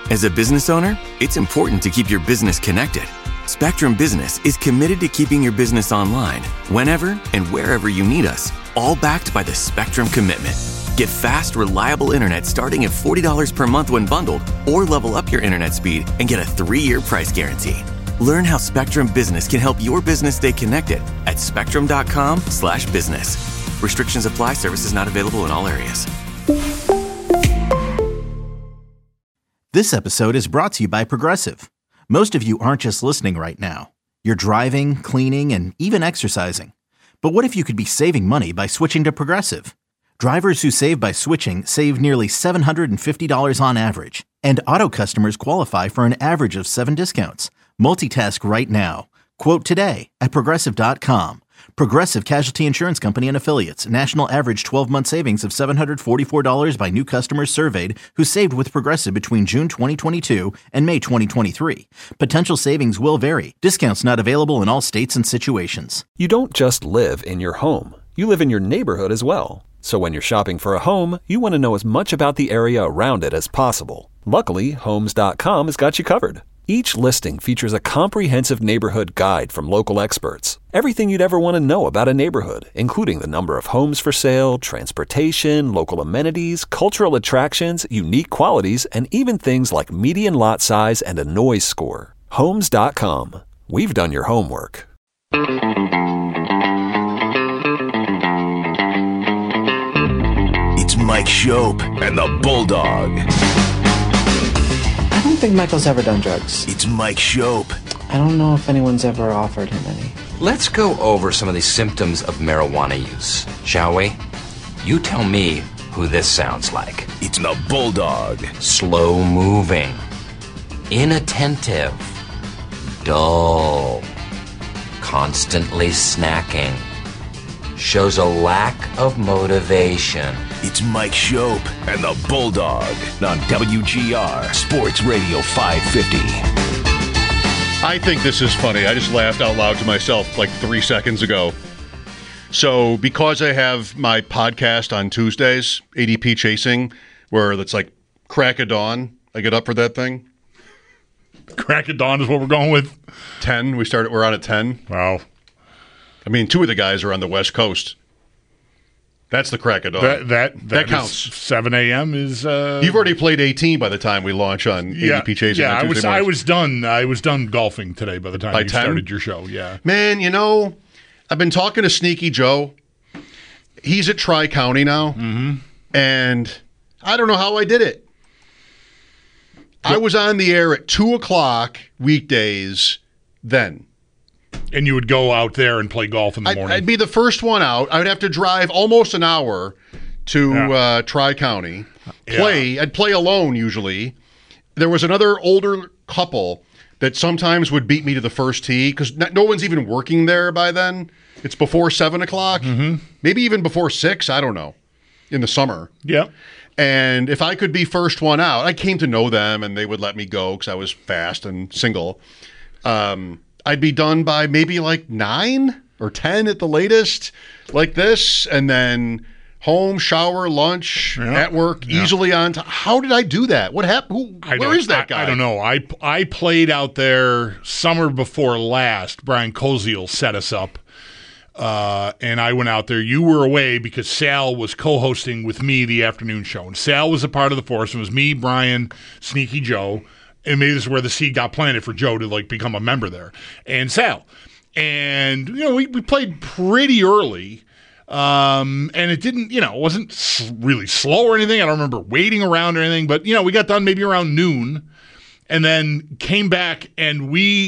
As a business owner, it's important to keep your business connected. Spectrum Business is committed to keeping your business online whenever and wherever you need us, all backed by the Spectrum Commitment. Get fast, reliable internet starting at $40 per month when bundled, or level up your internet speed and get a 3-year price guarantee. Learn how Spectrum Business can help your business stay connected at spectrum.com/business. Restrictions apply. Services not available in all areas. This episode is brought to you by Progressive. Most of you aren't just listening right now. You're driving, cleaning, and even exercising. But what if you could be saving money by switching to Progressive? Drivers who save by switching save nearly $750 on average. And auto customers qualify for an average of 7 discounts. Multitask right now. Quote today at Progressive.com. Progressive Casualty Insurance Company and Affiliates. National average 12-month savings of $744 by new customers surveyed who saved with Progressive between June 2022 and May 2023. Potential savings will vary. Discounts not available in all states and situations. You don't just live in your home. You live in your neighborhood as well. So when you're shopping for a home, you want to know as much about the area around it as possible. Luckily, Homes.com has got you covered. Each listing features a comprehensive neighborhood guide from local experts. Everything you'd ever want to know about a neighborhood, including the number of homes for sale, transportation, local amenities, cultural attractions, unique qualities, and even things like median lot size and a noise score. Homes.com. We've done your homework. It's Mike Shope and the Bulldog. I don't think Michael's ever done drugs. It's Mike Shope. I don't know if anyone's ever offered him any. Let's go over some of the symptoms of marijuana use, shall we? You tell me who this sounds like. It's the Bulldog. Slow moving, inattentive, dull, constantly snacking, shows a lack of motivation. It's Mike Shope and the Bulldog on WGR Sports Radio 550. I think this is funny. I just laughed out loud to myself like 3 seconds ago. So because I have my podcast on Tuesdays, ADP Chasing, where it's like crack of dawn, I get up for that thing. Crack of dawn is what we're going with? 10. We're on at 10. Wow. I mean, 2 of the guys are on the West Coast. That's the crack of dawn. That counts. 7 a.m. is. You've already played 18 by the time we launch on ADP Chasing. Yeah, on Tuesday mornings. I was done golfing today by the time By you 10? started your show. Yeah, Man, I've been talking to Sneaky Joe. He's at Tri-County now, and I don't know how I did it. I was on the air at 2 o'clock weekdays then. and you would go out there and play golf in the morning. I'd be the first one out. I would have to drive almost an hour to Tri-County. I'd play alone usually. There was another older couple that sometimes would beat me to the first tee because no one's even working there by then. It's before 7 o'clock, maybe even before 6. I don't know. In the summer. Yep. And if I could be first one out, I came to know them and they would let me go because I was fast and single. I'd be done by maybe like 9 or 10 at the latest, like this, and then home, shower, lunch, at work, easily on time. How did I do that? What happened? Where is that guy? I don't know. I played out there summer before last. Brian Koziel set us up. And I went out there. You were away because Sal was co-hosting with me the afternoon show. And Sal was a part of the force. It was me, Brian, Sneaky Joe. And maybe this is where the seed got planted for Joe to like become a member there. And Sal. And, we played pretty early. And it didn't, it wasn't really slow or anything. I don't remember waiting around or anything. But, we got done maybe around noon. And then came back and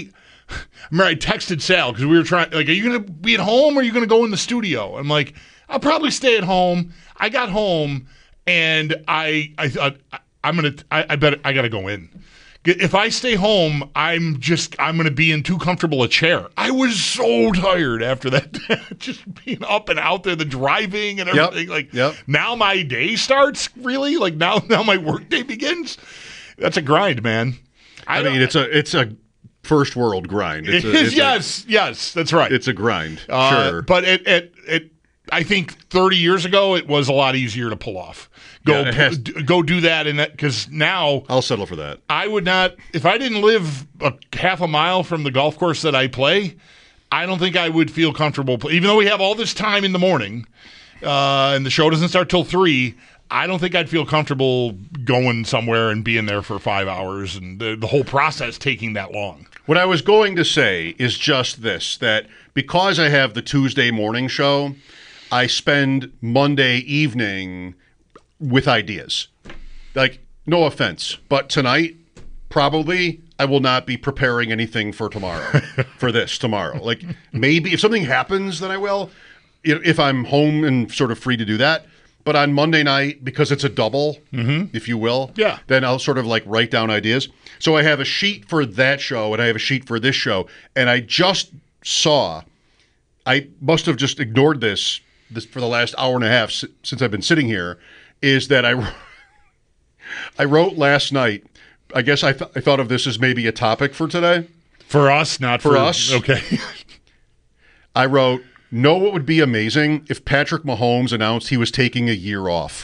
I remember I texted Sal because we were trying, like, are you going to be at home or are you going to go in the studio? I'm like, I'll probably stay at home. I got home and I thought, I got to go in. If I stay home, I'm going to be in too comfortable a chair. I was so tired after that, just being up and out there, the driving and everything. Now my day starts, really? Like, now my work day begins? That's a grind, man. I mean, it's a first world grind. Yes, that's right. It's a grind, sure. But I think 30 years ago it was a lot easier to pull off. Go do that, and because now I'll settle for that. I would not, if I didn't live half a mile from the golf course that I play, I don't think I would feel comfortable. Even though we have all this time in the morning, and the show doesn't start till 3, I don't think I'd feel comfortable going somewhere and being there for 5 hours and the whole process taking that long. What I was going to say is just this, that because I have the Tuesday morning show, I spend Monday evening with ideas. Like, no offense, but tonight, probably, I will not be preparing anything for tomorrow, for this tomorrow. Like, maybe if something happens, then I will, if I'm home and sort of free to do that. But on Monday night, because it's a double, if you will, then I'll sort of like write down ideas. So I have a sheet for that show, and I have a sheet for this show. And I just saw, I must have just ignored this for the last hour and a half since I've been sitting here, is that I wrote last night, I guess I thought of this as maybe a topic for today. For us, not for us. Okay. I wrote, know what would be amazing if Patrick Mahomes announced he was taking a year off.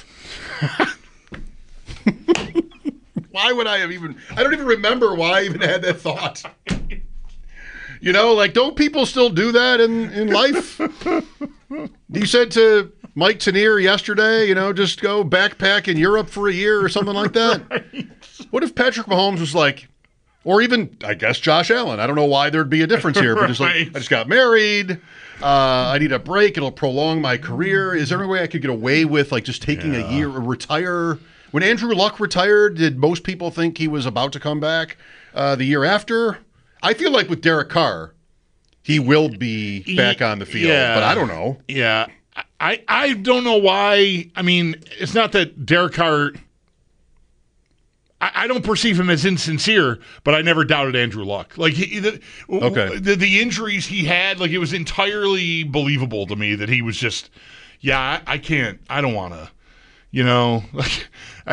Why would I have I don't even remember why I even had that thought. Like, don't people still do that in life? You said to Mike Tanier yesterday, just go backpack in Europe for a year or something like that. Right. What if Patrick Mahomes was like, or even, I guess, Josh Allen. I don't know why there'd be a difference here, but just like, I just got married. I need a break. It'll prolong my career. Is there any way I could get away with like just taking a year or retire? When Andrew Luck retired, did most people think he was about to come back the year after? I feel like with Derek Carr, he will be back on the field, but I don't know. Yeah. I don't know why. I mean, it's not that Derek Carr, I don't perceive him as insincere, but I never doubted Andrew Luck. Like, the injuries he had, like, it was entirely believable to me that he was just, I don't want to. Like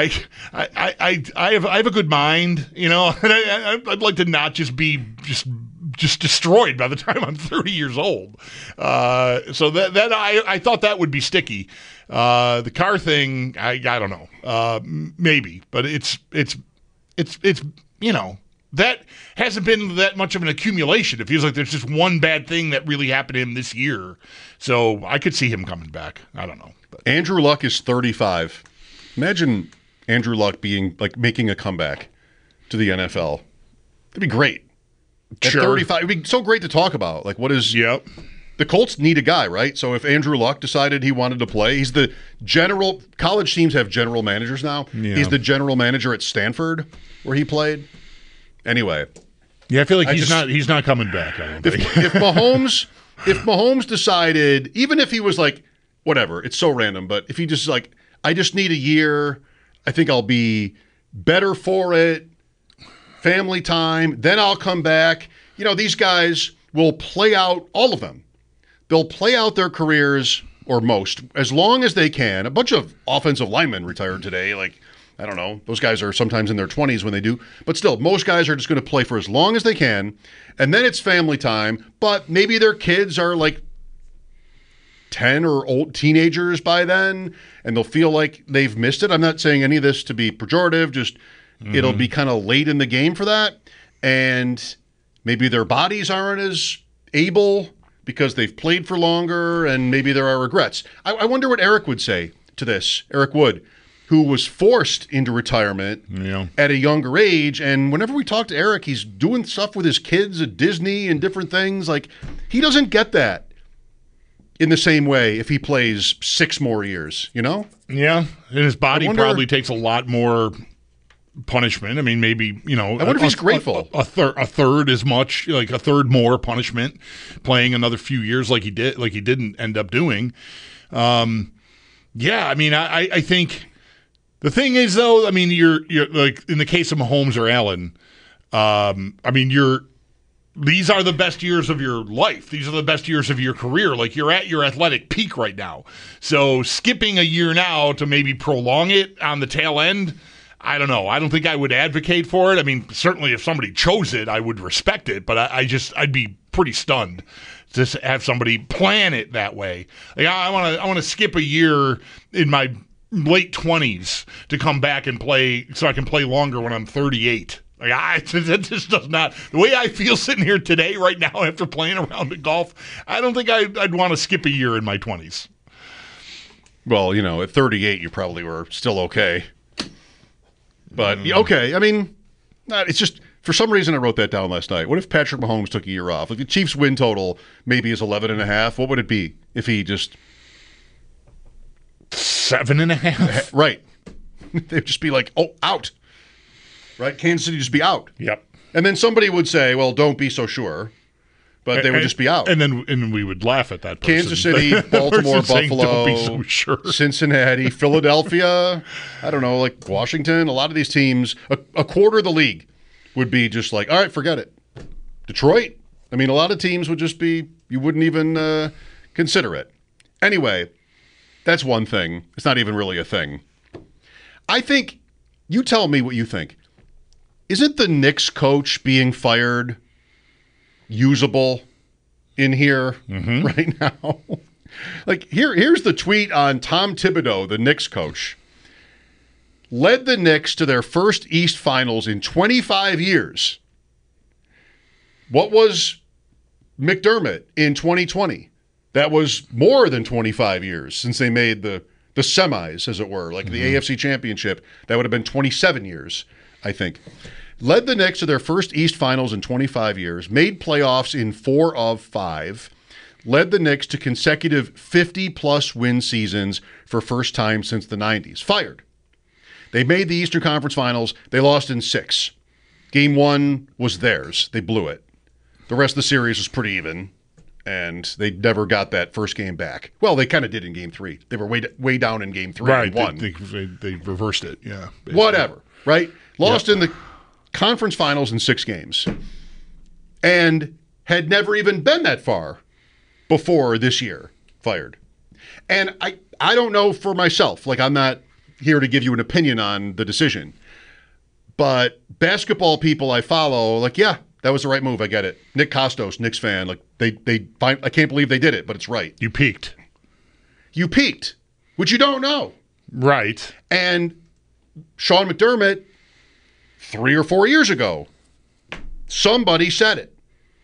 I have a good mind, and I'd like to not just be just destroyed by the time I'm 30 years old. So that I thought that would be sticky. The car thing, I don't know, maybe, but it's that hasn't been that much of an accumulation. It feels like there's just one bad thing that really happened to him this year. So I could see him coming back. I don't know. But. Andrew Luck is 35. Imagine Andrew Luck being like making a comeback to the NFL. That'd be great. At 35, it'd be so great to talk about. Like, what is? Yep. The Colts need a guy, right? So if Andrew Luck decided he wanted to play, he's the general. College teams have general managers now. Yeah. He's the general manager at Stanford, where he played. Anyway. Yeah, I feel like he's not coming back. I don't think. If Mahomes decided, even if he was like, whatever, it's so random, but if he just like, I just need a year, I think I'll be better for it, family time, then I'll come back. These guys will play out, all of them. They'll play out their careers, or most, as long as they can. A bunch of offensive linemen retired today. Like, I don't know. Those guys are sometimes in their 20s when they do. But still, most guys are just going to play for as long as they can. And then it's family time. But maybe their kids are like 10 or old teenagers by then, and they'll feel like they've missed it. I'm not saying any of this to be pejorative. Just it'll be kind of late in the game for that. And maybe their bodies aren't as able because they've played for longer, and maybe there are regrets. I wonder what Eric would say to this. Eric Wood, who was forced into retirement at a younger age. And whenever we talk to Eric, he's doing stuff with his kids at Disney and different things. Like, he doesn't get that in the same way if he plays 6 more years, Yeah. And his body probably takes a lot more punishment. I mean, maybe, I wonder if he's grateful. A third as much, like a third more punishment, playing another few years like he didn't end up doing. I mean, I think the thing is, though, I mean, you're like in the case of Mahomes or Allen, I mean, these are the best years of your life. These are the best years of your career. Like, you're at your athletic peak right now. So skipping a year now to maybe prolong it on the tail end, I don't know. I don't think I would advocate for it. I mean, certainly if somebody chose it, I would respect it. But I'd be pretty stunned to have somebody plan it that way. Like, I want to skip a year in my late 20s to come back and play so I can play longer when I'm 38. Like, that just does not. The way I feel sitting here today, right now, after playing around at golf, I don't think I'd want to skip a year in my 20s. Well, at 38, you probably were still okay. But, okay, I mean, it's just, for some reason I wrote that down last night. What if Patrick Mahomes took a year off? Like, the Chiefs' win total maybe is 11.5. What would it be if he just... 7.5? Right. They'd just be like, out. Right? Kansas City would just be out. Yep. And then somebody would say, well, don't be so sure. But they would just be out. And then we would laugh at that person. Kansas City, Baltimore, saying, Buffalo, don't be so sure. Cincinnati, Philadelphia, I don't know, like Washington. A lot of these teams, a quarter of the league would be just like, all right, forget it. Detroit, I mean, a lot of teams would just be, you wouldn't even consider it. Anyway, that's one thing. It's not even really a thing. I think, you tell me what you think. Isn't the Knicks coach being fired usable in here right now? Like, here's the tweet on Tom Thibodeau, the Knicks coach. Led the Knicks to their first East Finals in 25 years. What was McDermott in 2020? That was more than 25 years since they made the semis, as it were, like the AFC Championship. That would have been 27 years, I think. Led the Knicks to their first East Finals in 25 years, made playoffs in 4 of 5, led the Knicks to consecutive 50-plus win seasons for first time since the 90s. Fired. They made the Eastern Conference Finals. They lost in 6. Game 1 was theirs. They blew it. The rest of the series was pretty even, and they never got that first game back. Well, they kind of did in Game 3. They were way down in Game 3 and won. They reversed it, yeah. Basically. Whatever, right? Lost in the conference finals in 6 games and had never even been that far before this year. Fired. And I don't know for myself. Like, I'm not here to give you an opinion on the decision. But basketball people I follow, like, yeah, that was the right move. I get it. Nick Kostos, Knicks fan, like, I can't believe they did it, but it's right. You peaked. Which you don't know. Right. And Sean McDermott, 3 or 4 years ago, somebody said it.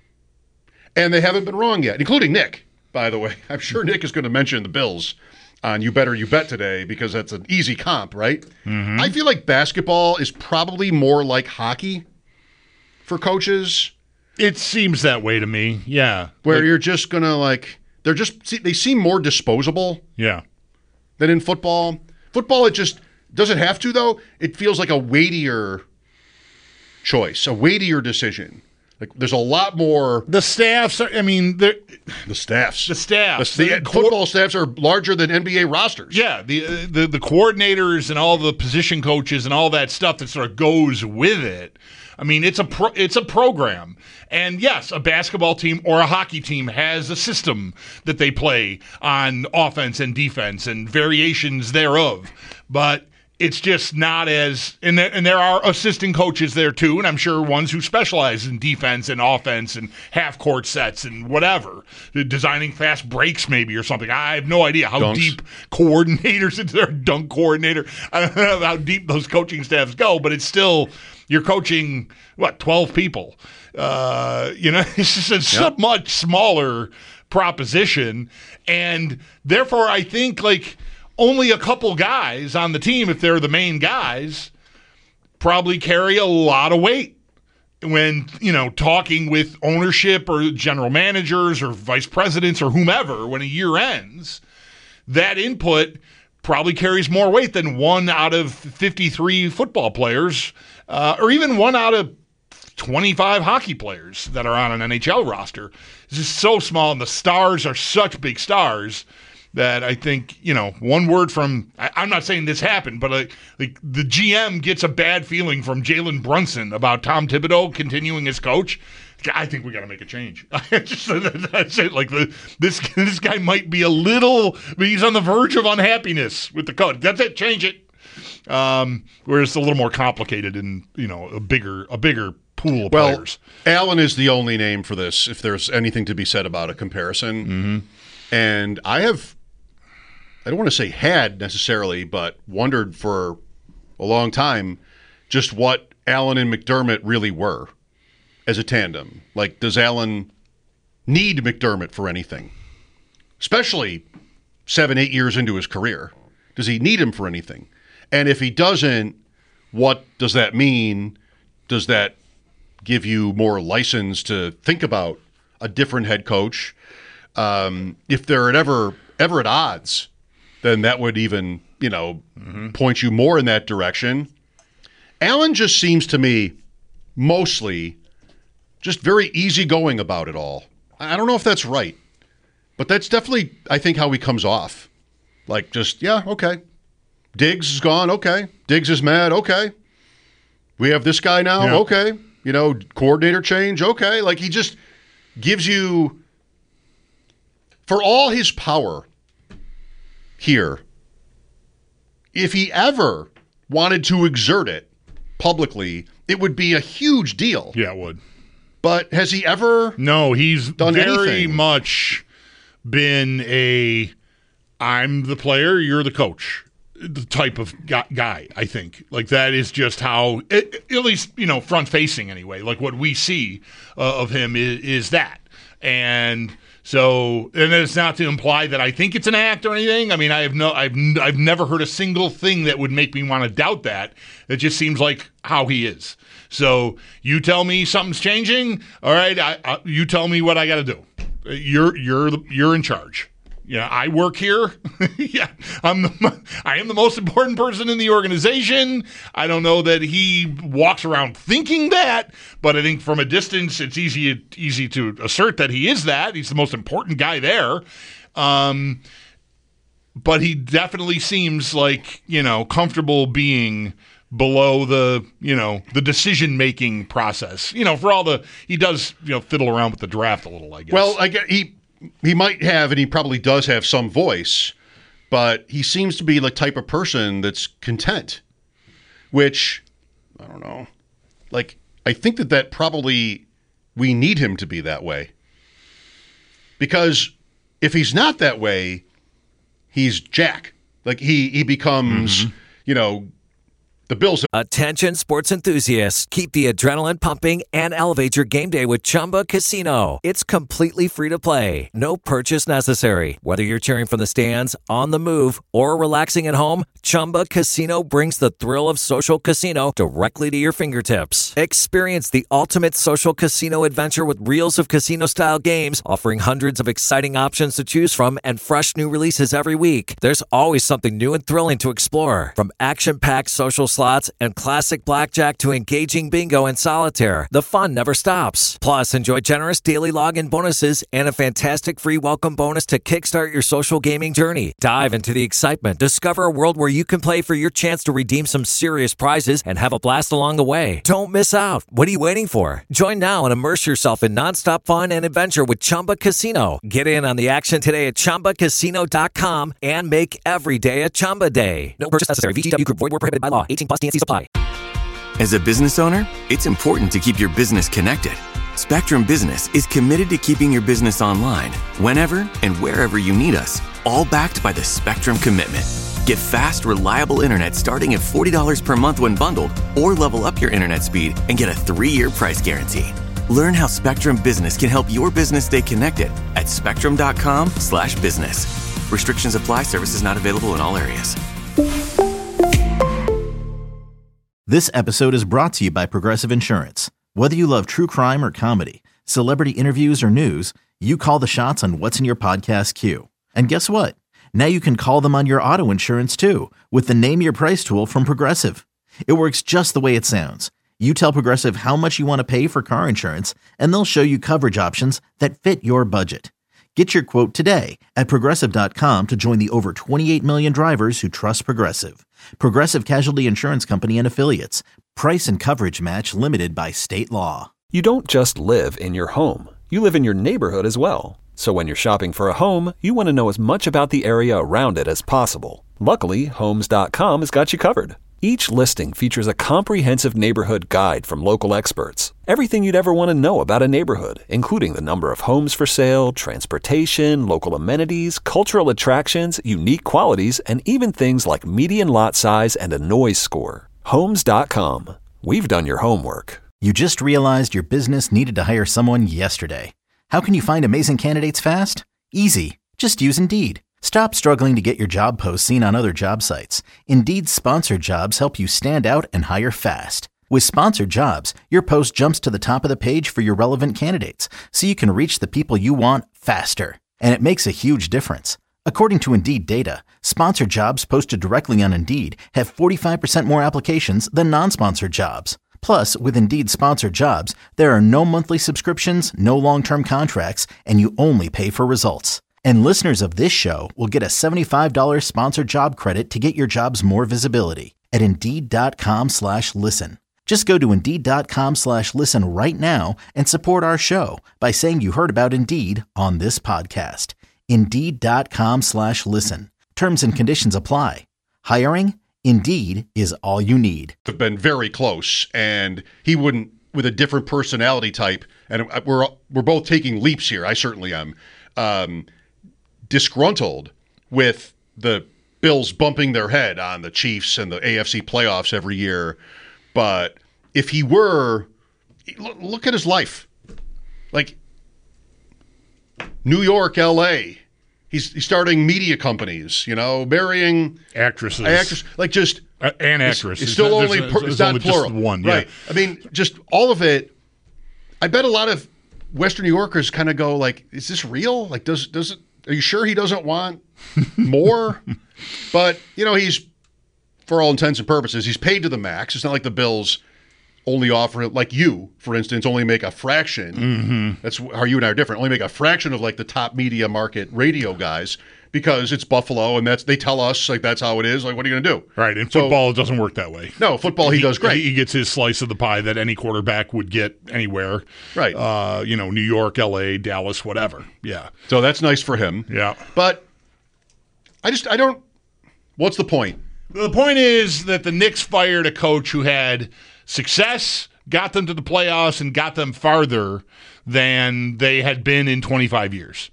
And they haven't been wrong yet, including Nick, by the way. I'm sure Nick is going to mention the Bills on You Better You Bet today because that's an easy comp, right? I feel like basketball is probably more like hockey for coaches. It seems that way to me, yeah. Where you're just going to they seem more disposable. Yeah. Than in football. Football, it just, does it have to though? It feels like a weightier choice, a weightier decision. Like, there's a lot more. The staffs are, the staffs. The football staffs are larger than NBA rosters. Yeah, the coordinators and all the position coaches and all that stuff that sort of goes with it. I mean, it's a program. And yes, a basketball team or a hockey team has a system that they play on offense and defense and variations thereof. But it's just not as, and there are assistant coaches there too, and I'm sure ones who specialize in defense and offense and half-court sets and whatever, designing fast breaks maybe or something. I have no idea how deep coordinators, into their dunk coordinator, I don't know how deep those coaching staffs go, but it's still, you're coaching, 12 people. It's just a much smaller proposition, and therefore I think, like, only a couple guys on the team, if they're the main guys, probably carry a lot of weight when, talking with ownership or general managers or vice presidents or whomever when a year ends. That input probably carries more weight than 1 out of 53 football players or even 1 out of 25 hockey players that are on an NHL roster. It's just so small, and the stars are such big stars that I think, one word from, I'm not saying this happened, but like the GM gets a bad feeling from Jalen Brunson about Tom Thibodeau continuing as coach. I think we got to make a change. That's it. Like this guy might be he's on the verge of unhappiness with the coach. That's it. Change it. Whereas it's a little more complicated and, a bigger pool of Well, players. Allen is the only name for this, if there's anything to be said about a comparison. Mm-hmm. And I don't want to say had necessarily, but wondered for a long time just what Allen and McDermott really were as a tandem. Like, does Allen need McDermott for anything? Especially 7-8 years into his career. Does he need him for anything? And if he doesn't, what does that mean? Does that give you more license to think about a different head coach? If they're ever at odds, then that would even, point you more in that direction. Allen just seems to me mostly just very easygoing about it all. I don't know if that's right, but that's definitely, I think, how he comes off. Like, just, yeah, okay. Diggs is gone, okay. Diggs is mad, okay. We have this guy now, okay. Coordinator change, okay. Like, he just gives you, for all his power here, if he ever wanted to exert it publicly, it would be a huge deal. Yeah, it would. But has he ever No, he's done very anything? much been I'm the player, you're the coach, the type of guy, I think. Like, that is just how, at least, front-facing anyway, like what we see of him is that. And so, and it's not to imply that I think it's an act or anything. I mean, I've never heard a single thing that would make me want to doubt that. It just seems like how he is. So you tell me something's changing, all right? You tell me what I got to do. You're in charge. Yeah, I work here. Yeah, I am the most important person in the organization. I don't know that he walks around thinking that, but I think from a distance, it's easy to assert that he is that. He's the most important guy there. But he definitely seems like, comfortable being below the decision-making process. For all he does, fiddle around with the draft a little, I guess. Well, I guess he might have, and he probably does have some voice, but he seems to be the type of person that's content, which, I don't know. Like, I think that probably, we need him to be that way. Because if he's not that way, he's Jack. Like, he becomes, the Bills. Attention sports enthusiasts. Keep the adrenaline pumping and elevate your game day with Chumba Casino. It's completely free to play. No purchase necessary. Whether you're cheering from the stands, on the move, or relaxing at home, Chumba Casino brings the thrill of social casino directly to your fingertips. Experience the ultimate social casino adventure with reels of casino-style games, offering hundreds of exciting options to choose from and fresh new releases every week. There's always something new and thrilling to explore. From action-packed social slots and classic blackjack to engaging bingo and solitaire, the fun never stops. Plus, enjoy generous daily login bonuses and a fantastic free welcome bonus to kickstart your social gaming journey. Dive into the excitement. Discover a world where you can play for your chance to redeem some serious prizes and have a blast along the way. Don't miss out. What are you waiting for? Join now and immerse yourself in nonstop fun and adventure with Chumba Casino. Get in on the action today at ChumbaCasino.com and make every day a Chumba day. No purchase necessary. VGW Group. Void where prohibited by law. 18+ DNC supply. As a business owner, it's important to keep your business connected. Spectrum Business is committed to keeping your business online whenever and wherever you need us, all backed by the Spectrum Commitment. Get fast, reliable internet starting at $40 per month when bundled, or level up your internet speed and get a 3-year price guarantee. Learn how Spectrum Business can help your business stay connected at spectrum.com/business. Restrictions apply. Services not available in all areas. This episode is brought to you by Progressive Insurance. Whether you love true crime or comedy, celebrity interviews or news, you call the shots on what's in your podcast queue. And guess what? Now you can call them on your auto insurance too with the Name Your Price tool from Progressive. It works just the way it sounds. You tell Progressive how much you want to pay for car insurance, and they'll show you coverage options that fit your budget. Get your quote today at Progressive.com to join the over 28 million drivers who trust Progressive. Progressive Casualty Insurance Company and Affiliates. Price and coverage match limited by state law. You don't just live in your home. You live in your neighborhood as well. So when you're shopping for a home, you want to know as much about the area around it as possible. Luckily, Homes.com has got you covered. Each listing features a comprehensive neighborhood guide from local experts. Everything you'd ever want to know about a neighborhood, including the number of homes for sale, transportation, local amenities, cultural attractions, unique qualities, and even things like median lot size and a noise score. Homes.com. We've done your homework. You just realized your business needed to hire someone yesterday. How can you find amazing candidates fast? Easy. Just use Indeed. Stop struggling to get your job posts seen on other job sites. Indeed's sponsored jobs help you stand out and hire fast. With sponsored jobs, your post jumps to the top of the page for your relevant candidates, so you can reach the people you want faster. And it makes a huge difference. According to Indeed data, sponsored jobs posted directly on Indeed have 45% more applications than non-sponsored jobs. Plus, with Indeed sponsored jobs, there are no monthly subscriptions, no long-term contracts, and you only pay for results. And listeners of this show will get a $75 sponsored job credit to get your jobs more visibility at Indeed.com/listen. Just go to Indeed.com/listen right now and support our show by saying you heard about Indeed on this podcast. Indeed.com/listen. Terms and conditions apply. Hiring? Indeed is all you need. Have been very close, and he wouldn't, with a different personality type, and we're both taking leaps here. I certainly am. Disgruntled with the Bills bumping their head on the Chiefs and the AFC playoffs every year. But if he were, look at his life. Like New York, LA, he's starting media companies, marrying actresses. Like just and actresses. It's still only it's not only plural. Just one, right? Yeah. I mean, just all of it. I bet a lot of Western New Yorkers kind of go like, "Is this real? Like, does it? Are you sure he doesn't want more?" But he's, for all intents and purposes, he's paid to the max. It's not like the Bills only offer, like you, for instance, only make a fraction. Mm-hmm. That's how you and I are different. Only make a fraction of like the top media market radio guys because it's Buffalo, and they tell us like that's how it is. Like, what are you going to do? Right. In football, it doesn't work that way. No, football he does great. He gets his slice of the pie that any quarterback would get anywhere. Right. New York, LA, Dallas, whatever. Yeah. So that's nice for him. Yeah. But I don't. What's the point? The point is that the Knicks fired a coach who had success, got them to the playoffs, and got them farther than they had been in 25 years.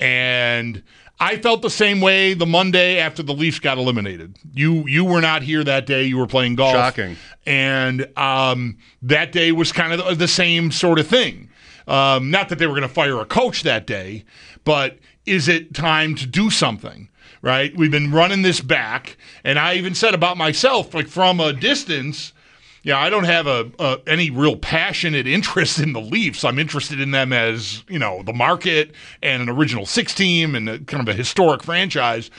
And I felt the same way the Monday after the Leafs got eliminated. You were not here that day. You were playing golf. Shocking. And that day was kind of the same sort of thing. Not that they were going to fire a coach that day, but is it time to do something? Right? We've been running this back, and I even said about myself, like from a distance, I don't have any real passionate interest in the Leafs. I'm interested in them as, the market and an original six team and kind of a historic franchise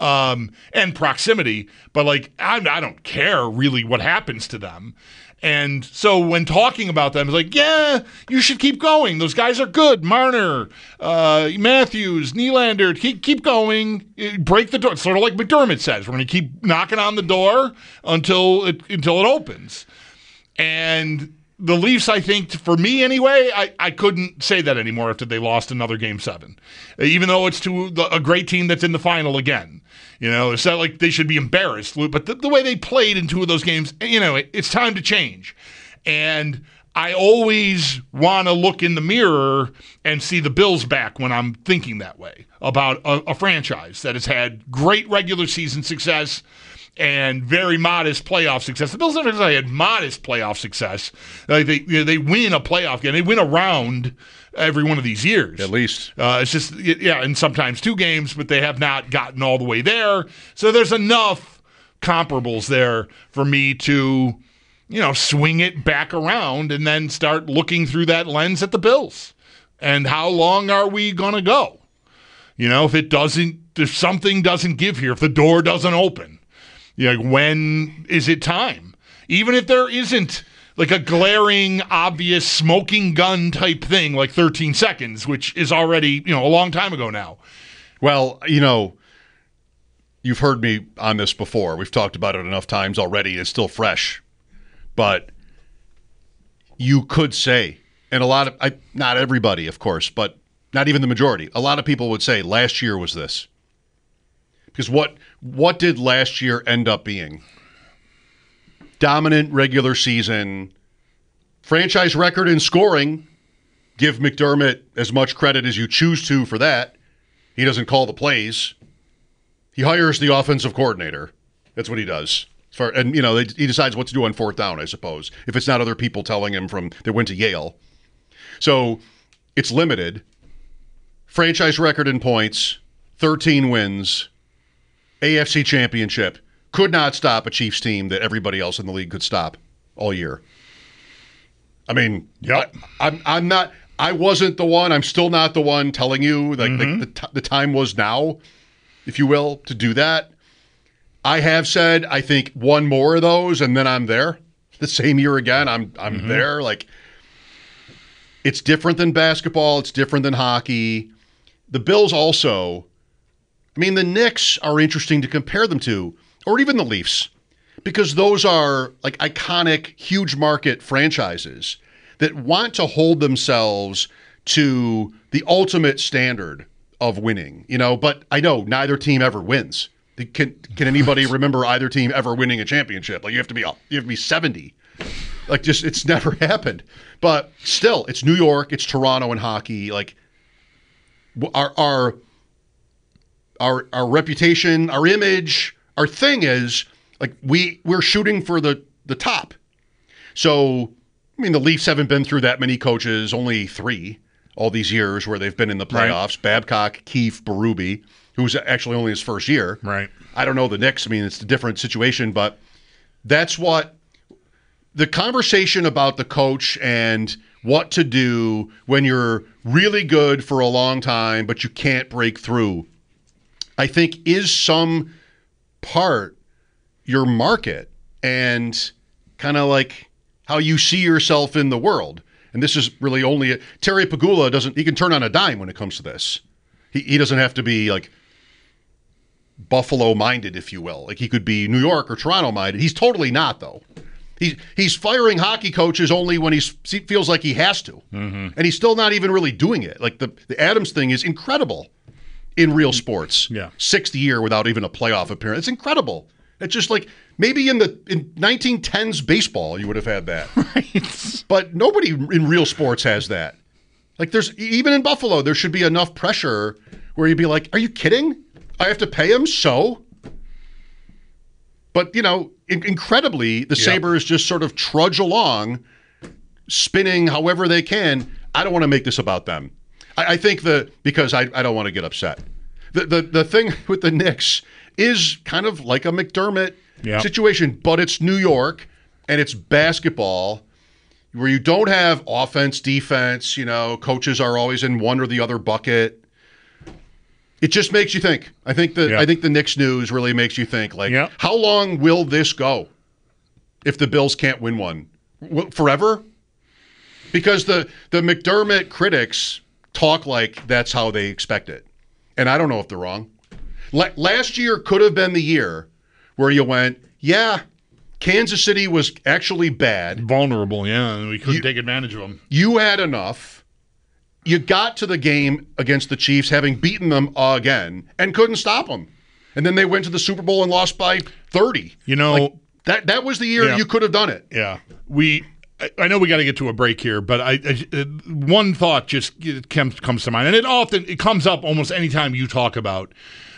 and proximity. But, I don't care really what happens to them. And so when talking about them, it's like, yeah, you should keep going. Those guys are good. Marner, Matthews, Nylander, keep going. Break the door. Sort of like McDermott says, we're going to keep knocking on the door until it opens. And the Leafs, I think, for me anyway, I couldn't say that anymore after they lost another Game 7, even though it's to a great team that's in the final again. It's not like they should be embarrassed, but the way they played in two of those games, it's time to change. And I always want to look in the mirror and see the Bills back when I'm thinking that way about a franchise that has had great regular season success and very modest playoff success. The Bills never had modest playoff success. They win a playoff game. They win a round every one of these years. At least. It's just, and sometimes 2 games, but they have not gotten all the way there. So there's enough comparables there for me to, swing it back around and then start looking through that lens at the Bills. And how long are we going to go? If something doesn't give here, if the door doesn't open, when is it time? Even if there isn't like a glaring, obvious smoking gun type thing like 13 seconds, which is already, a long time ago now. Well, you've heard me on this before. We've talked about it enough times already. It's still fresh. But you could say, and not everybody, of course, but not even the majority, a lot of people would say last year was this. Because what did last year end up being? dominant regular season. Franchise record in scoring. Give McDermott as much credit as you choose to for that. He doesn't call the plays. He hires the offensive coordinator. That's what he does. And he decides what to do on fourth down, I suppose, if it's not other people telling him that went to Yale. So it's limited. Franchise record in points, 13 wins, AFC championship. Could not stop a Chiefs team that everybody else in the league could stop all year. I mean, yep. I'm not. I wasn't the one. I'm still not the one telling you the time was now, if you will, to do that. I have said I think one more of those and then I'm there. The same year again, I'm there. Like, it's different than basketball. It's different than hockey. The Bills also. I mean, the Knicks are interesting to compare them to, or even the Leafs. Because those are like iconic, huge market franchises that want to hold themselves to the ultimate standard of winning, but I know neither team ever wins. Can anybody remember either team ever winning a championship? Like you have to be 70. Like just it's never happened. But still, it's New York, it's Toronto and hockey. Like our reputation, our image, our thing is like we're shooting for the top. So, I mean, the Leafs haven't been through that many coaches, only 3 all these years where they've been in the playoffs. Right. Babcock, Keefe, Berube, who's actually only his first year. Right. I don't know the Knicks. I mean, it's a different situation, but that's what the conversation about the coach and what to do when you're really good for a long time, but you can't break through, I think is some part your market and kind of like how you see yourself in the world. And this is really only Terry Pegula he can turn on a dime when it comes to this. He doesn't have to be like Buffalo minded, if you will. Like he could be New York or Toronto minded. He's totally not though. He's firing hockey coaches only when he feels like he has to. Mm-hmm. And he's still not even really doing it. Like the Adams thing is incredible in real sports. Yeah. 6th year without even a playoff appearance. It's incredible. It's just like maybe in 1910s baseball you would have had that. Right. But nobody in real sports has that. Like even in Buffalo, there should be enough pressure where you'd be like, are you kidding? I have to pay him so? But, incredibly, the Sabres just sort of trudge along, spinning however they can. I don't want to make this about them. I think because I don't want to get upset. The thing with the Knicks is kind of like a McDermott situation, but it's New York and it's basketball where you don't have offense, defense, coaches are always in one or the other bucket. It just makes you think. I think the Knicks news really makes you think, like, how long will this go if the Bills can't win one? Forever? Because the McDermott critics talk like that's how they expect it. And I don't know if they're wrong. Last year could have been the year where you went, Kansas City was actually bad. Vulnerable, and we couldn't take advantage of them. You had enough. You got to the game against the Chiefs having beaten them again and couldn't stop them. And then they went to the Super Bowl and lost by 30. That was the year you could have done it. Yeah. I know we got to get to a break here, but one thought just comes to mind, and it comes up almost anytime you talk about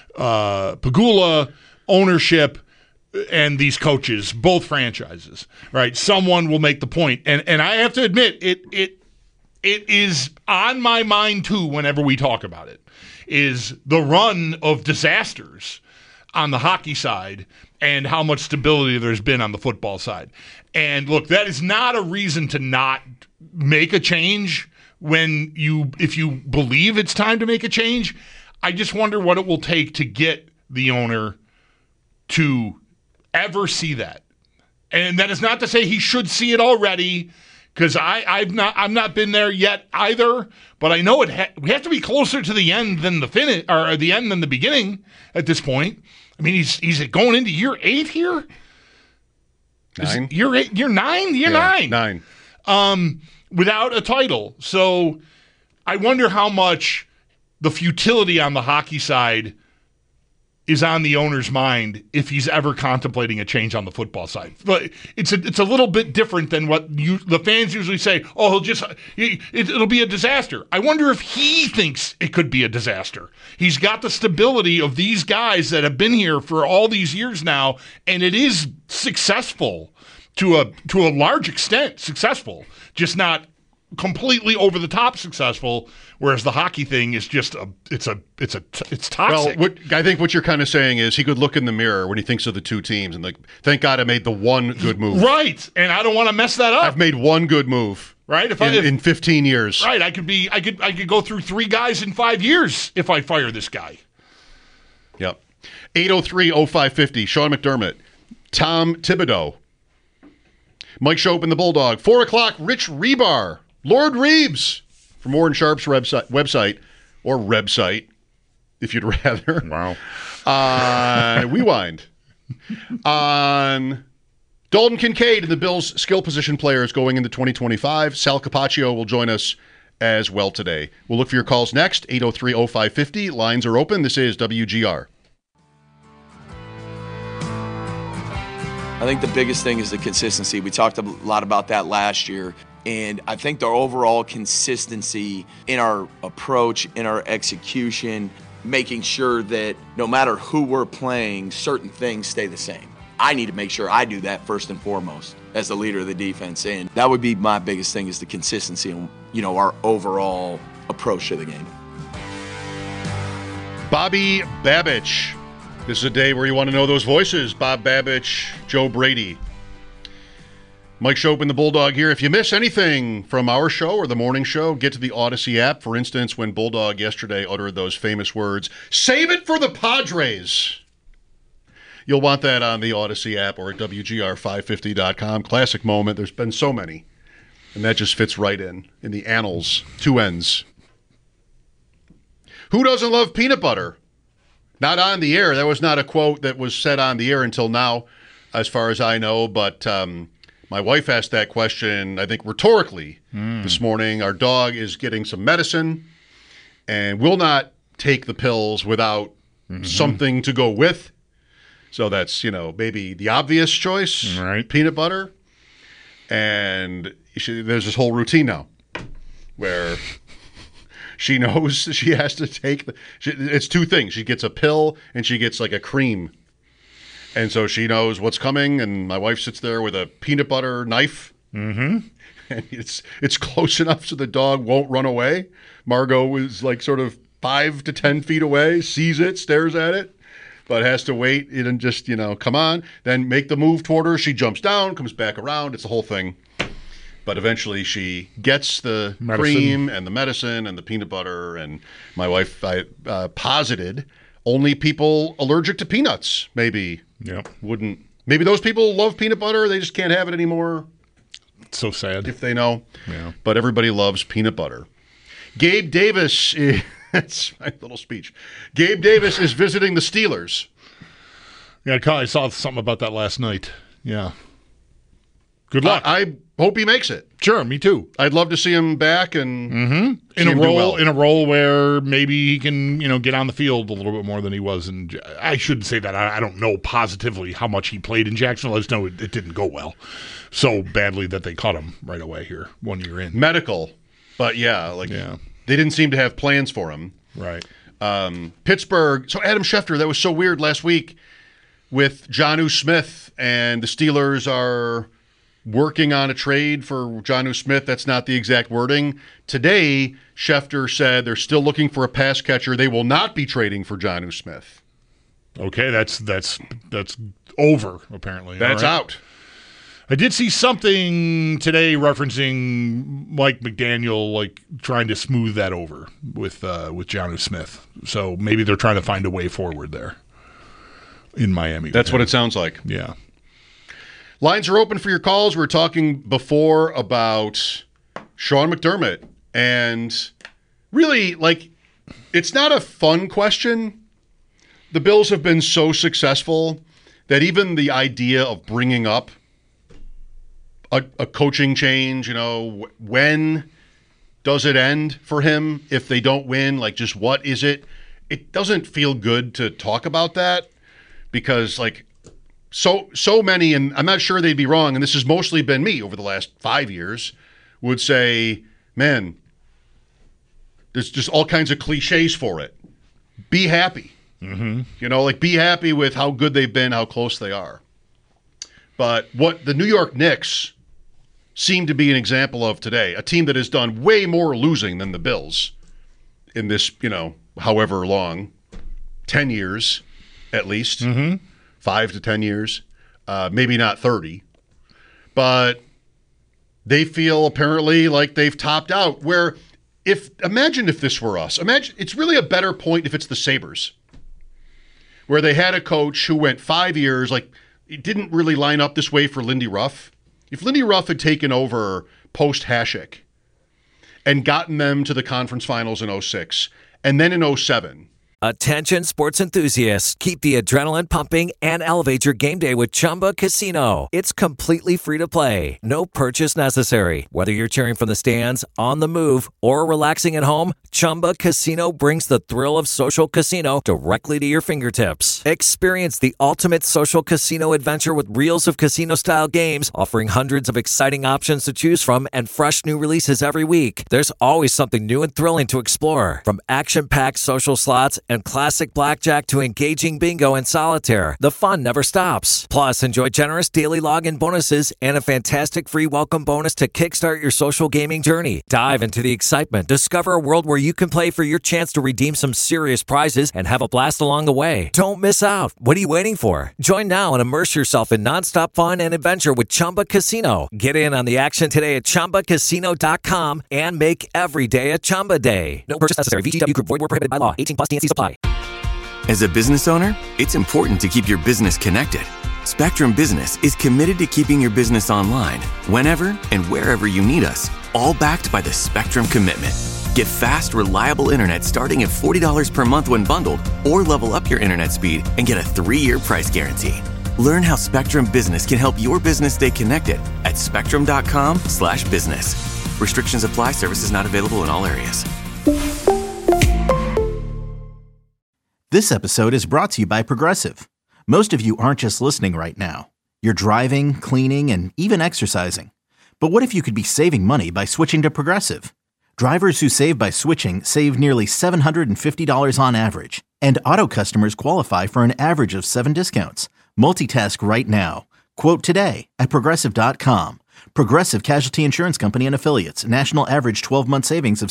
Pegula, ownership, and these coaches, both franchises, right? Someone will make the point, and I have to admit, it is on my mind too whenever we talk about it, is the run of disasters on the hockey side and how much stability there's been on the football side. And look, that is not a reason to not make a change if you believe it's time to make a change. I just wonder what it will take to get the owner to ever see that. And that is not to say he should see it already, because I'm not been there yet either. But I know we have to be closer to the end than the finish, or the end than the beginning at this point. I mean, he's going into year 8 here. 9. Year 8, year 9, year 9. 9. Without a title. So I wonder how much the futility on the hockey side is on the owner's mind if he's ever contemplating a change on the football side. But it's a little bit different than what the fans usually say. Oh, it'll be a disaster. I wonder if he thinks it could be a disaster. He's got the stability of these guys that have been here for all these years now, and it is successful to a large extent. Successful, just not completely over the top successful, whereas the hockey thing is just it's toxic. Well, I think what you're kind of saying is he could look in the mirror when he thinks of the two teams and like, thank God I made the one good move. Right, and I don't want to mess that up. I've made one good move. Right, in 15 years. Right, I could go through 3 guys in 5 years if I fire this guy. Yep. 803-0550. Sean McDermott, Tom Thibodeau, Mike Schopp and the Bulldog. 4 o'clock. Rich Rebar. Lord Reeves from Warren Sharp's website, or Rebsite, if you'd rather. Wow. Rewind. On Dalton Kincaid and the Bills' skill position players going into 2025. Sal Capaccio will join us as well today. We'll look for your calls next. 803-0550. Lines are open. This is WGR. I think the biggest thing is the consistency. We talked a lot about that last year. And I think the overall consistency in our approach, in our execution, making sure that no matter who we're playing, certain things stay the same. I need to make sure I do that first and foremost as the leader of the defense. And that would be my biggest thing, is the consistency and, our overall approach to the game. Bobby Babich. This is a day where you want to know those voices. Bob Babich, Joe Brady. Mike Schopp and the Bulldog here. If you miss anything from our show or the morning show, get to the Odyssey app. For instance, when Bulldog yesterday uttered those famous words, "Save it for the Padres." You'll want that on the Odyssey app or at WGR550.com. Classic moment. There's been so many. And that just fits right in the annals. 2 ends. Who doesn't love peanut butter? Not on the air. That was not a quote that was said on the air until now, as far as I know. But my wife asked that question, I think, rhetorically this morning. Our dog is getting some medicine and will not take the pills without something to go with. So that's, maybe the obvious choice, right? Peanut butter. And there's this whole routine now where she knows she has to take it's 2 things. She gets a pill and she gets like a cream. And so she knows what's coming, and my wife sits there with a peanut butter knife. And it's close enough so the dog won't run away. Margot is like sort of 5 to 10 feet away, sees it, stares at it, but has to wait and just, come on. Then make the move toward her. She jumps down, comes back around. It's a whole thing. But eventually she gets the cream and the medicine and the peanut butter. And my wife posited only people allergic to peanuts maybe wouldn't. Maybe those people love peanut butter. They just can't have it anymore. It's so sad. If they know. Yeah. But everybody loves peanut butter. Gabe Davis, that's my little speech. Gabe Davis is visiting the Steelers. Yeah, I saw something about that last night. Yeah. Good luck. I hope he makes it. Sure, me too. I'd love to see him back and in a role where maybe he can, get on the field a little bit more than he was. And I shouldn't say that. I don't know positively how much he played in Jacksonville. I just know it didn't go well so badly that they caught him right away here 1 year in. Medical, but they didn't seem to have plans for him. Right. Pittsburgh. So Adam Schefter, that was so weird last week with Jonnu Smith, and the Steelers are working on a trade for Jonnu Smith. That's not the exact wording. Today, Schefter said they're still looking for a pass catcher. They will not be trading for Jonnu Smith. Okay, that's over, apparently. That's out. I did see something today referencing Mike McDaniel, trying to smooth that over with Jonnu Smith. So maybe they're trying to find a way forward there in Miami. That's what it sounds like. Yeah. Lines are open for your calls. We were talking before about Sean McDermott. And really, it's not a fun question. The Bills have been so successful that even the idea of bringing up a coaching change, when does it end for him if they don't win? Just what is it? it doesn't feel good to talk about that because like so many, and I'm not sure they'd be wrong, and this has mostly been me over the last 5 years, would say, man, there's just all kinds of cliches for it. Be happy. You know, like be happy with how good they've been, how close they are. But what the New York Knicks seem to be an example of today, a team that has done way more losing than the Bills in this, you know, however long, 10 years at least, 5 to 10 years, maybe not 30. But they feel apparently like they've topped out. Where imagine if this were us. Imagine it's really a better point if it's the Sabres, where they had a coach who went 5 years, like it didn't really line up this way for Lindy Ruff. If Lindy Ruff had taken over post-Hasek and gotten them to the conference finals in 2006 and then in 2007. Attention sports enthusiasts, keep the adrenaline pumping and elevate your game day with Chumba Casino. It's completely free to play. No purchase necessary. Whether you're cheering from the stands, on the move, or relaxing at home, Chumba Casino brings the thrill of social casino directly to your fingertips. Experience the ultimate social casino adventure with reels of casino-style games, offering hundreds of exciting options to choose from and fresh new releases every week. There's always something new and thrilling to explore. From action-packed social slots and classic blackjack to engaging bingo and solitaire, the fun never stops. Plus, enjoy generous daily login bonuses and a fantastic free welcome bonus to kickstart your social gaming journey. Dive into the excitement. Discover a world where you can play for your chance to redeem some serious prizes and have a blast along the way. Don't miss out. What are you waiting for? Join now and immerse yourself in nonstop fun and adventure with Chumba Casino. Get in on the action today at ChumbaCasino.com and make every day a Chumba day. No purchase necessary. VGW Group. Void where prohibited by law. 18+ TNC supply. As a business owner, it's important to keep your business connected. Spectrum Business is committed to keeping your business online whenever and wherever you need us, all backed by the Spectrum Commitment. Get fast, reliable internet starting at $40 per month when bundled, or level up your internet speed and get a 3-year price guarantee. Learn how Spectrum Business can help your business stay connected at spectrum.com/business. Restrictions apply. Services not available in all areas. This episode is brought to you by Progressive. Most of you aren't just listening right now. You're driving, cleaning, and even exercising. But what if you could be saving money by switching to Progressive? Drivers who save by switching save nearly $750 on average. And auto customers qualify for an average of 7 discounts. Multitask right now. Quote today at Progressive.com. Progressive Casualty Insurance Company and Affiliates. National average 12-month savings of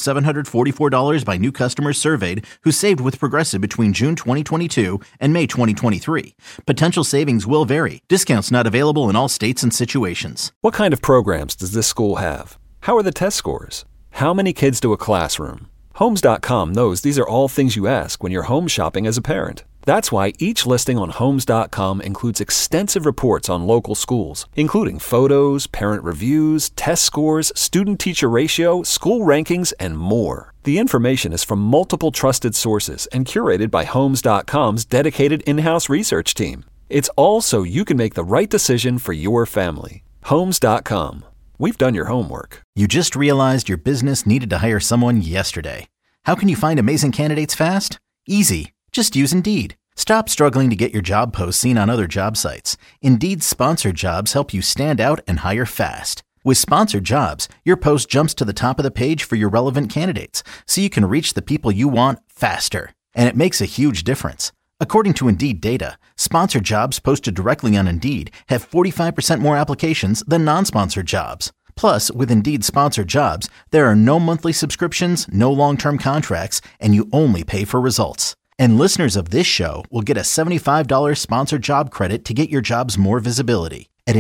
$744 by new customers surveyed who saved with Progressive between June 2022 and May 2023. Potential savings will vary. Discounts not available in all states and situations. What kind of programs does this school have? How are the test scores? How many kids do a classroom? Homes.com knows these are all things you ask when you're home shopping as a parent. That's why each listing on Homes.com includes extensive reports on local schools, including photos, parent reviews, test scores, student-teacher ratio, school rankings, and more. The information is from multiple trusted sources and curated by Homes.com's dedicated in-house research team. It's all so you can make the right decision for your family. Homes.com. We've done your homework. You just realized your business needed to hire someone yesterday. How can you find amazing candidates fast? Easy. Just use Indeed. Stop struggling to get your job posts seen on other job sites. Indeed's sponsored jobs help you stand out and hire fast. With sponsored jobs, your post jumps to the top of the page for your relevant candidates, so you can reach the people you want faster. And it makes a huge difference. According to Indeed data, sponsored jobs posted directly on Indeed have 45% more applications than non-sponsored jobs. Plus, with Indeed sponsored jobs, there are no monthly subscriptions, no long-term contracts, and you only pay for results. And listeners of this show will get a $75 sponsored job credit to get your jobs more visibility at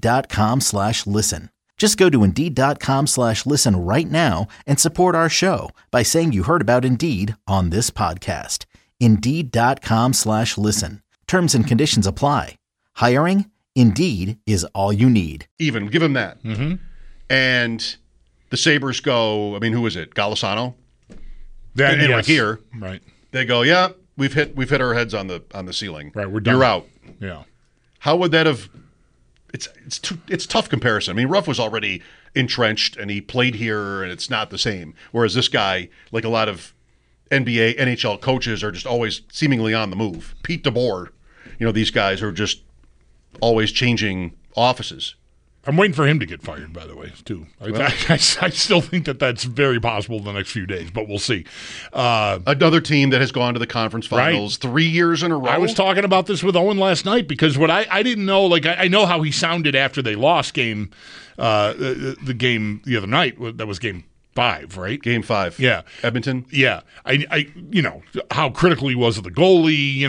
Indeed.com/listen. Just go to Indeed.com/listen right now and support our show by saying you heard about Indeed on this podcast. Indeed.com/listen. Terms and conditions apply. Hiring? Indeed is all you need. Even give him that. And the Sabres go, I mean, who is it? Golisano? Then and here. Right. They go, yeah, we've hit our heads on the ceiling. Right, we're done. You're out. Yeah. How would that have? It's tough comparison. I mean, Ruff was already entrenched and he played here, and it's not the same. Whereas this guy, like a lot of NBA, NHL coaches are just always seemingly on the move. Pete DeBoer, these guys are just always changing offices. I'm waiting for him to get fired, by the way, too. I still think that's very possible in the next few days, but we'll see. Another team that has gone to the conference finals 3 years in a row. I was talking about this with Owen last night because what I didn't know, I know how he sounded after they lost the game the other night. That was game 5, right? Game 5. Yeah. Edmonton. Yeah. I how critical he was of the goalie,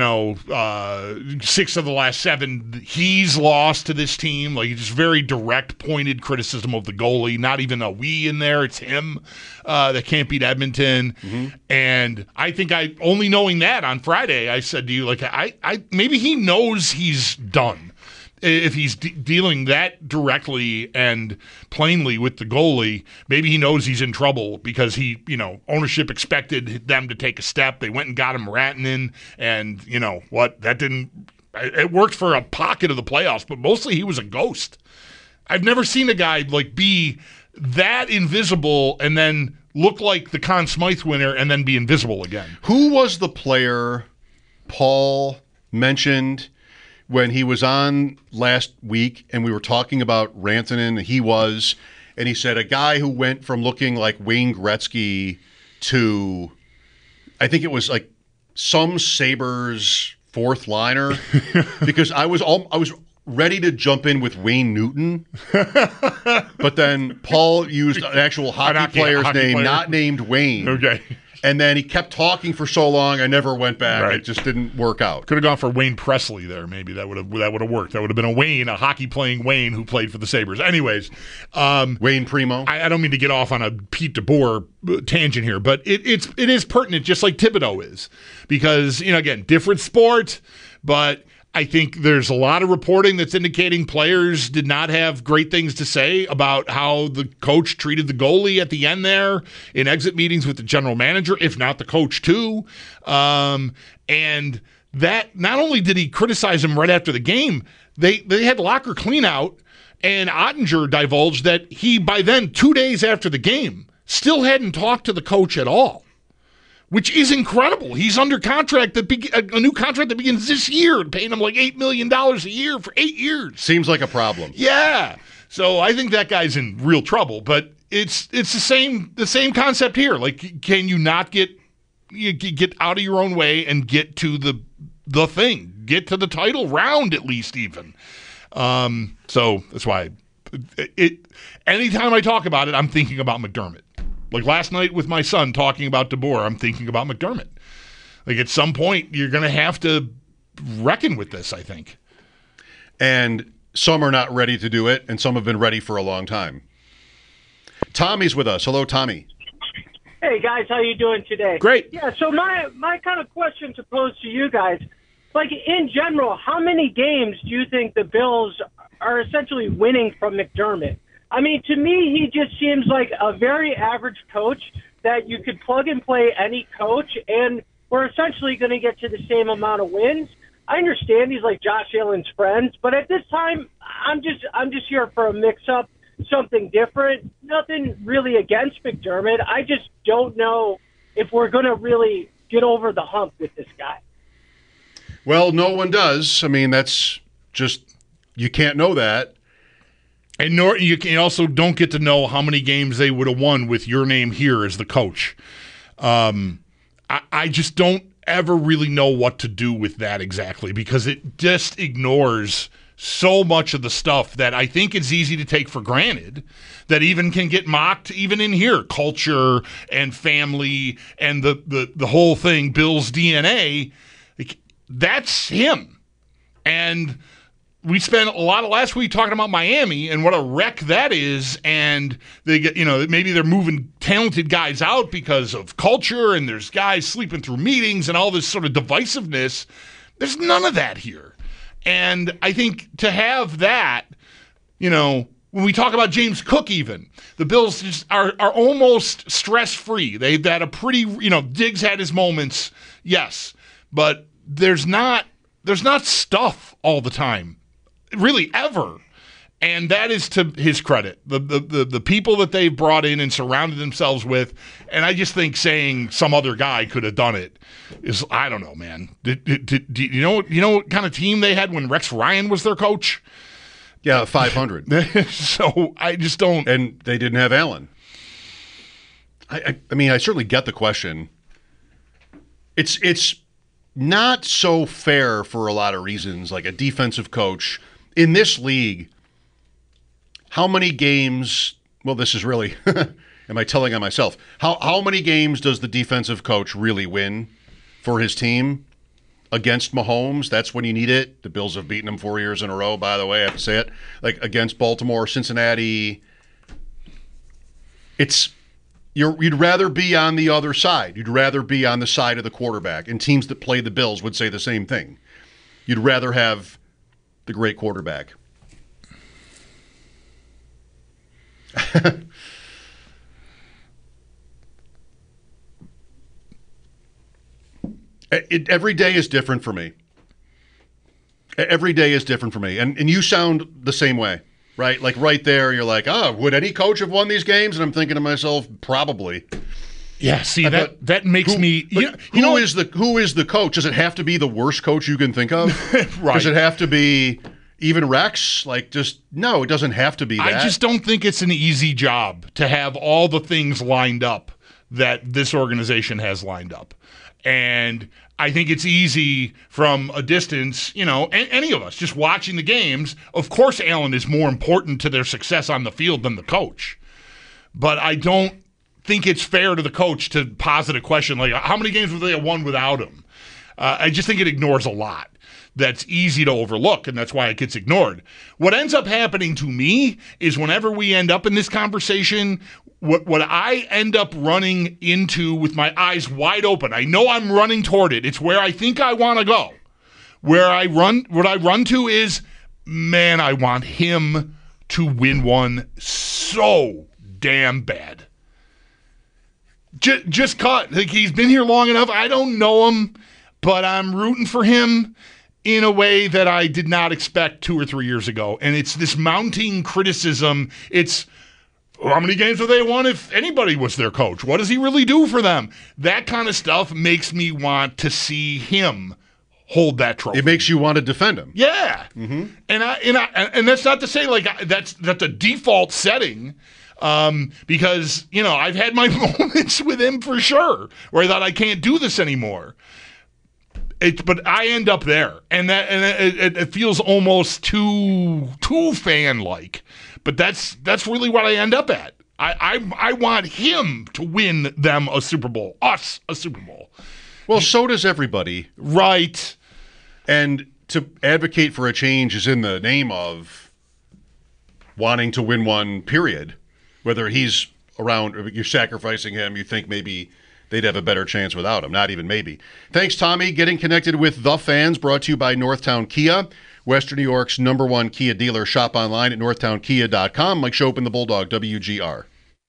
6 of the last 7 he's lost to this team. Just very direct, pointed criticism of the goalie. Not even a we in there. It's him that can't beat Edmonton. Mm-hmm. And I think only knowing that on Friday, I said to you, I maybe he knows he's done. If he's dealing that directly and plainly with the goalie, maybe he knows he's in trouble because ownership expected them to take a step. They went and got him Rantanen, and that didn't. It worked for a pocket of the playoffs, but mostly he was a ghost. I've never seen a guy be that invisible and then look like the Conn Smythe winner and then be invisible again. Who was the player Paul mentioned when he was on last week and we were talking about Rantanen? And he said a guy who went from looking like Wayne Gretzky to, I think it was like some Sabres fourth liner, because I was ready to jump in with Wayne Newton, but then Paul used an actual hockey player's name, not named Wayne. Okay. And then he kept talking for so long, I never went back. Right. It just didn't work out. Could have gone for Wayne Presley there. Maybe that would have worked. That would have been a hockey-playing Wayne who played for the Sabres. Anyways. Wayne Primo. I don't mean to get off on a Pete DeBoer tangent here, but it is pertinent, just like Thibodeau is. Because, again, different sport, but I think there's a lot of reporting that's indicating players did not have great things to say about how the coach treated the goalie at the end there in exit meetings with the general manager, if not the coach too. And that not only did he criticize him right after the game, they had locker clean out, and Ottinger divulged that he, by then, 2 days after the game, still hadn't talked to the coach at all. Which is incredible. He's under contract a new contract that begins this year, paying him like $8 million a year for 8 years. Seems like a problem. Yeah. So I think that guy's in real trouble. But it's the same concept here. Can you not get out of your own way and get to the thing, get to the title round at least even. So that's why anytime I talk about it, I'm thinking about McDermott. Like last night with my son talking about DeBoer, I'm thinking about McDermott. At some point, you're going to have to reckon with this, I think. And some are not ready to do it, and some have been ready for a long time. Tommy's with us. Hello, Tommy. Hey, guys. How you doing today? Great. Yeah, so my kind of question to pose to you guys, in general, how many games do you think the Bills are essentially winning from McDermott? I mean, to me, he just seems like a very average coach that you could plug and play any coach, and we're essentially going to get to the same amount of wins. I understand he's like Josh Allen's friends, but at this time, I'm just here for a mix-up, something different. Nothing really against McDermott. I just don't know if we're going to really get over the hump with this guy. Well, no one does. I mean, that's just, you can't know that. And you can also don't get to know how many games they would have won with your name here as the coach. I just don't ever really know what to do with that exactly, because it just ignores so much of the stuff that I think it's easy to take for granted, that even can get mocked even in here. Culture and family and the whole thing, Bill's DNA, that's him. And we spent a lot of last week talking about Miami and what a wreck that is, and they get, maybe they're moving talented guys out because of culture, and there's guys sleeping through meetings and all this sort of divisiveness. There's none of that here. And I think to have that, when we talk about James Cook even, the Bills just are almost stress-free. They've had a pretty, Diggs had his moments, yes, but there's not stuff all the time. Really, ever. And that is to his credit. The people that they've brought in and surrounded themselves with, and I just think saying some other guy could have done it is, I don't know, man. Do you know what kind of team they had when Rex Ryan was their coach? Yeah, 500. So I just don't. And they didn't have Allen. I mean, I certainly get the question. It's not so fair for a lot of reasons. Like a defensive coach in this league, how many games? Well, this is really. Am I telling on myself? How many games does the defensive coach really win for his team against Mahomes? That's when you need it. The Bills have beaten him 4 years in a row, by the way. I have to say it. Like against Baltimore, Cincinnati. You'd rather be on the other side. You'd rather be on the side of the quarterback. And teams that play the Bills would say the same thing. You'd rather have the great quarterback. Every day is different for me. Every day is different for me. And you sound the same way, right? Like right there, you're like, would any coach have won these games? And I'm thinking to myself, probably. Yeah, see, that makes me... Who is the coach? Does it have to be the worst coach you can think of? Right. Does it have to be even Rex? No, it doesn't have to be that. I just don't think it's an easy job to have all the things lined up that this organization has lined up. And I think it's easy from a distance, any of us just watching the games. Of course, Allen is more important to their success on the field than the coach. But I don't think it's fair to the coach to posit a question like, how many games would they have won without him? I just think it ignores a lot. That's easy to overlook, and that's why it gets ignored. What ends up happening to me is whenever we end up in this conversation, what I end up running into with my eyes wide open, I know I'm running toward it. It's where I think I want to go. What I run to is, man, I want him to win one so damn bad. Just caught. Like, he's been here long enough. I don't know him, but I'm rooting for him in a way that I did not expect 2 or 3 years ago. And it's this mounting criticism. It's, how many games have they won if anybody was their coach? What does he really do for them? That kind of stuff makes me want to see him hold that trophy. It makes you want to defend him. Yeah. Mm-hmm. And that's not to say like that's a default setting. Because, I've had my moments with him for sure where I thought I can't do this anymore. But I end up there, and it feels almost too fan-like. But that's really what I end up at. I want him to win them a Super Bowl, us a Super Bowl. Well, so does everybody. Right. And to advocate for a change is in the name of wanting to win one, period. Whether he's around, or you're sacrificing him, you think maybe they'd have a better chance without him. Not even maybe. Thanks, Tommy. Getting connected with The Fans, brought to you by Northtown Kia, Western New York's #1 Kia dealer. Shop online at northtownkia.com. Mike Schopen, the Bulldog, WGR.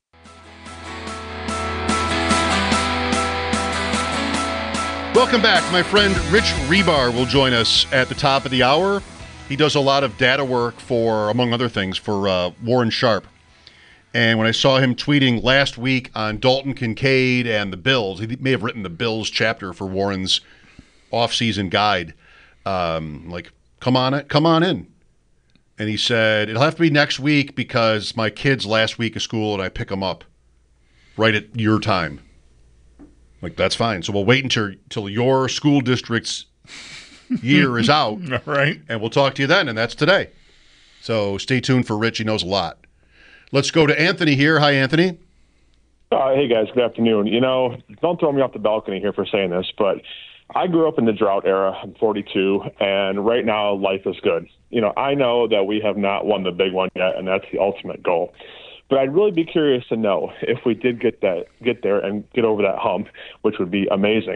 Welcome back. My friend Rich Hribar will join us at the top of the hour. He does a lot of data work for, among other things, for Warren Sharp. And when I saw him tweeting last week on Dalton Kincaid and the Bills, he may have written the Bills chapter for Warren's off-season guide. Come on in. And he said, it'll have to be next week because my kid's last week of school and I pick them up right at your time. Like, that's fine. So we'll wait until your school district's year is out. Right. And we'll talk to you then, and that's today. So stay tuned for Rich. He knows a lot. Let's go to Anthony here. Hi, Anthony. Hey, guys. Good afternoon. Don't throw me off the balcony here for saying this, but I grew up in the drought era. I'm 42, and right now life is good. I know that we have not won the big one yet, and that's the ultimate goal. But I'd really be curious to know if we did get there and get over that hump, which would be amazing.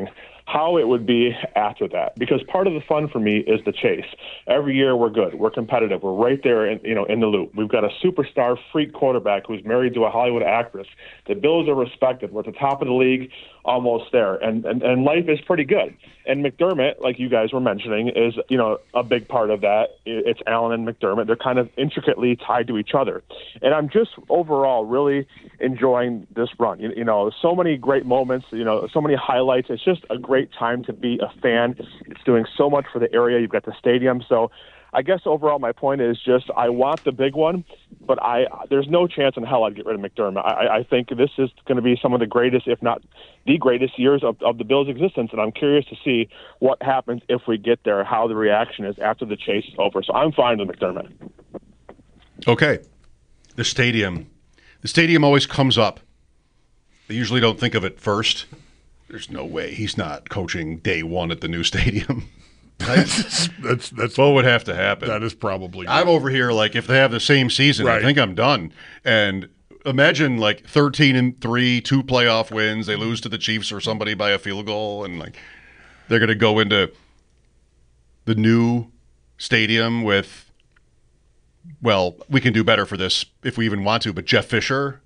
how it would be after that. Because part of the fun for me is the chase. Every year we're good. We're competitive. We're right there in the loop. We've got a superstar freak quarterback who's married to a Hollywood actress. The Bills are respected. We're at the top of the league, almost there. And life is pretty good. And McDermott, like you guys were mentioning, is, a big part of that. It's Allen and McDermott. They're kind of intricately tied to each other. And I'm just overall really enjoying this run. So many great moments, so many highlights. It's just a great time to be a fan. It's doing so much for the area. You've got the stadium. So I guess overall my point is just I want the big one, but there's no chance in hell I'd get rid of McDermott. I think this is going to be some of the greatest, if not the greatest years of the Bills' existence, and I'm curious to see what happens if we get there, how the reaction is after the chase is over. So I'm fine with McDermott. Okay. The stadium always comes up. They usually don't think of it first. There's no way he's not coaching day one at the new stadium. That's what would have to happen. That is probably. I'm over here like if they have the same season, right. I think I'm done. And imagine like 13-3, 2 playoff wins. They lose to the Chiefs or somebody by a field goal, and like they're going to go into the new stadium with. Well, we can do better for this if we even want to, but Jeff Fisher,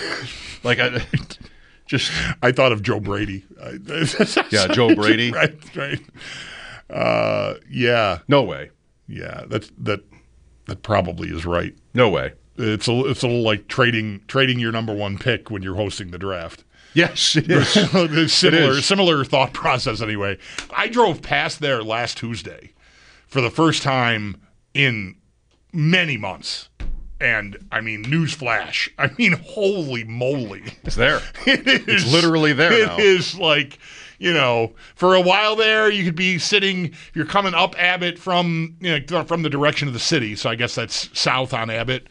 I thought of Joe Brady. Yeah, Joe Brady. Right. Yeah. No way. Yeah, that probably is right. No way. It's a little like trading your number one pick when you're hosting the draft. Yes, it is. Similar thought process anyway. I drove past there last Tuesday for the first time in many months. And, newsflash. Holy moly. It's there. It's literally there now. It is like, for a while there, you could be sitting, you're coming up Abbott from the direction of the city. So I guess that's south on Abbott.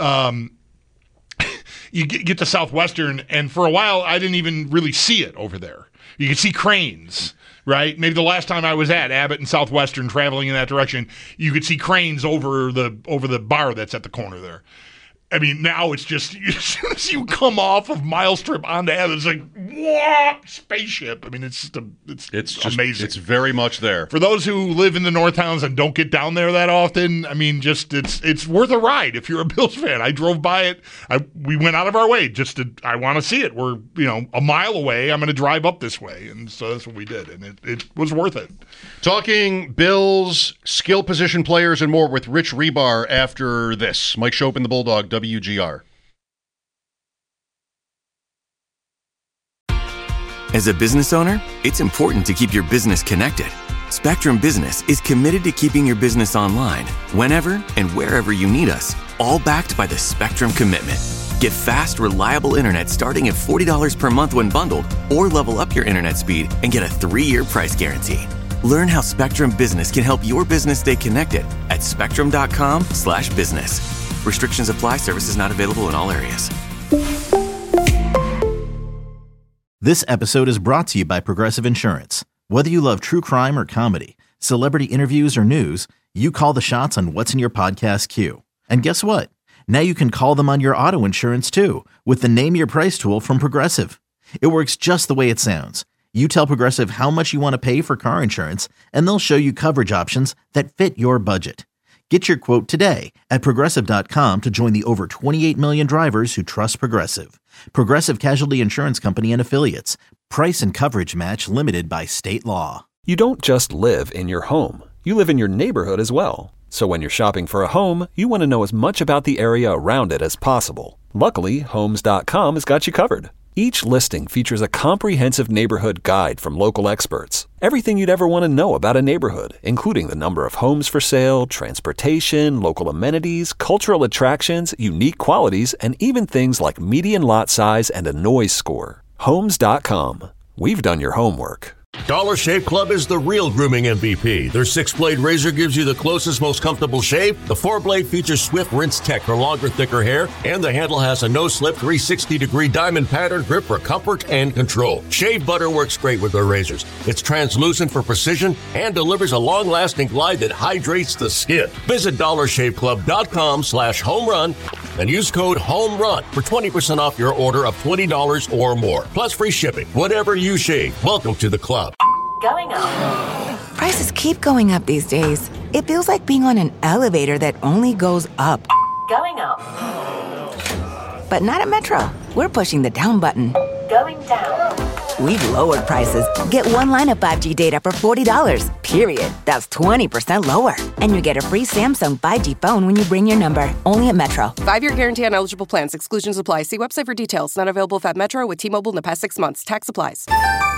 You get to Southwestern, and for a while, I didn't even really see it over there. You could see cranes. Right? Maybe the last time I was at Abbott and Southwestern traveling in that direction, you could see cranes over the bar that's at the corner there. Now it's just as soon as you come off of Milestrip onto Abbott, it's like, what? Spaceship. It's just amazing. It's very much there. For those who live in the North Towns and don't get down there that often, it's worth a ride if you're a Bills fan. I drove by it. We went out of our way I want to see it. We're, a mile away. I'm going to drive up this way. And so that's what we did. And it was worth it. Talking Bills, skill position players, and more with Rich Rebar after this. Mike Schopp and the Bulldog, WGR. As a business owner, it's important to keep your business connected. Spectrum Business is committed to keeping your business online whenever and wherever you need us, all backed by the Spectrum Commitment. Get fast, reliable internet starting at $40 per month when bundled, or level up your internet speed and get a 3-year price guarantee. Learn how Spectrum Business can help your business stay connected at spectrum.com/business. Restrictions apply. Services not available in all areas. This episode is brought to you by Progressive Insurance. Whether you love true crime or comedy, celebrity interviews or news, you call the shots on what's in your podcast queue. And guess what? Now you can call them on your auto insurance too with the Name Your Price tool from Progressive. It works just the way it sounds. You tell Progressive how much you want to pay for car insurance, and they'll show you coverage options that fit your budget. Get your quote today at Progressive.com to join the over 28 million drivers who trust Progressive. Progressive Casualty Insurance Company and Affiliates. Price and coverage match limited by state law. You don't just live in your home. You live in your neighborhood as well. So when you're shopping for a home, you want to know as much about the area around it as possible. Luckily, Homes.com has got you covered. Each listing features a comprehensive neighborhood guide from local experts. Everything you'd ever want to know about a neighborhood, including the number of homes for sale, transportation, local amenities, cultural attractions, unique qualities, and even things like median lot size and a noise score. Homes.com. We've done your homework. Dollar Shave Club is the real grooming MVP. Their 6-blade razor gives you the closest, most comfortable shave. The 4-blade features swift rinse tech for longer, thicker hair. And the handle has a no-slip 360-degree diamond pattern grip for comfort and control. Shave butter works great with their razors. It's translucent for precision and delivers a long-lasting glide that hydrates the skin. Visit DollarShaveClub.com/homerun and use code HOMERUN for 20% off your order of $20 or more. Plus free shipping. Whatever you shave, welcome to the club. Going up. Prices keep going up these days. It feels like being on an elevator that only goes up. Going up. But not at Metro. We're pushing the down button. Going down. We've lowered prices. Get one line of 5G data for $40, period. That's 20% lower. And you get a free Samsung 5G phone when you bring your number. Only at Metro. 5-year guarantee on eligible plans. Exclusions apply. See website for details. Not available at Metro with T-Mobile in the past 6 months. Tax applies.